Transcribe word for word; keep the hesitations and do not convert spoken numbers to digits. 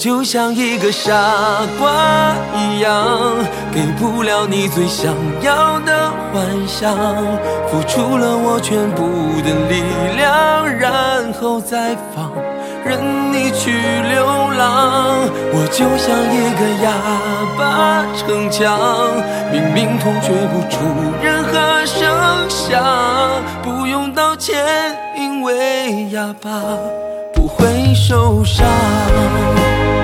就像一个傻瓜一样，给不了你最想要的幻想，付出了我全部的力量，然后再放任你去流浪。我就像一个哑巴逞强，明明痛却不出任何声响，不用道歉，因为哑巴不会受伤。